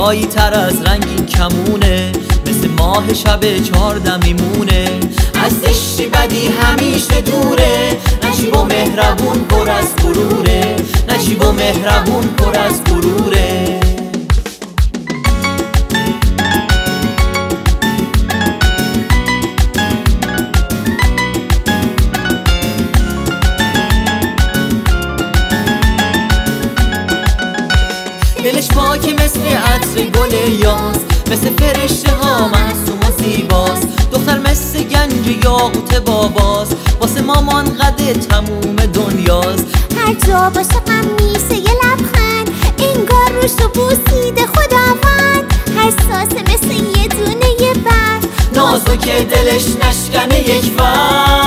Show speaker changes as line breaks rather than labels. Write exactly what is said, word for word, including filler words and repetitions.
زیبایی تر از رنگین کمونه، مثل ماه شب چهارده میمونه. از زشتی بدی همیشه دوره، نجیب و مهربون پر از غروره، نجیب و مهربون پر از غروره. دلش پاکی مثل عطر گل یاس، مثل فرشته ها معصوم و زیباست. دختر مثل گنج یاقوت باباست، واسه مامان قد تموم دنیاست.
هر جا باشه غم میشه یه لبخند، انگار روشو بوسیده خداوند. حساسه مثل یه دونه یه برف،
نازو که دلش نشکنه یک وقت.